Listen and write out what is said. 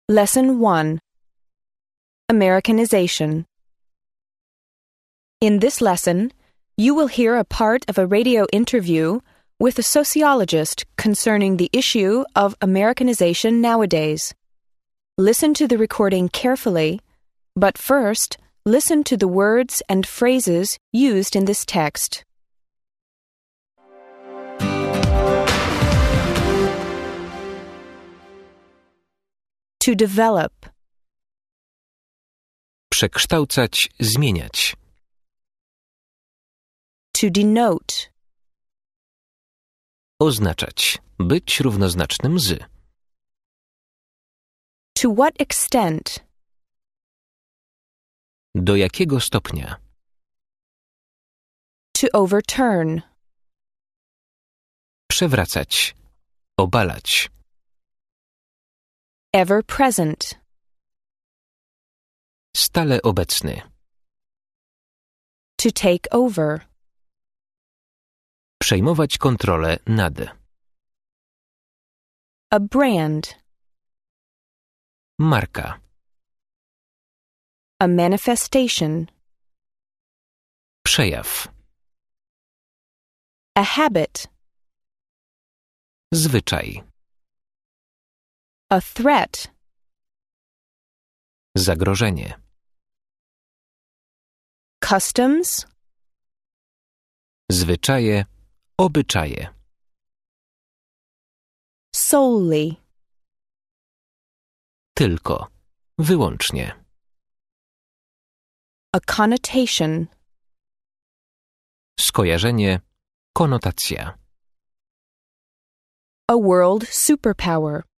Lesson 1. Americanization. In this lesson, you will hear a part of a radio interview with a sociologist concerning the issue of Americanization nowadays. Listen to the recording carefully, but first, listen to the words and phrases used in this text. To develop. Przekształcać, zmieniać. To denote. Oznaczać. Być równoznacznym z. To what extent? Do jakiego stopnia? To overturn. Przewracać. Obalać. Ever present. Stale obecny. To take over. Przejmować kontrolę nad. A brand. Marka. A manifestation. Przejaw. A habit. Zwyczaj. A threat. Zagrożenie. Customs. Zwyczaje. Obyczaje. Solely. Tylko. Wyłącznie. A connotation. Skojarzenie. Konotacja. A world superpower.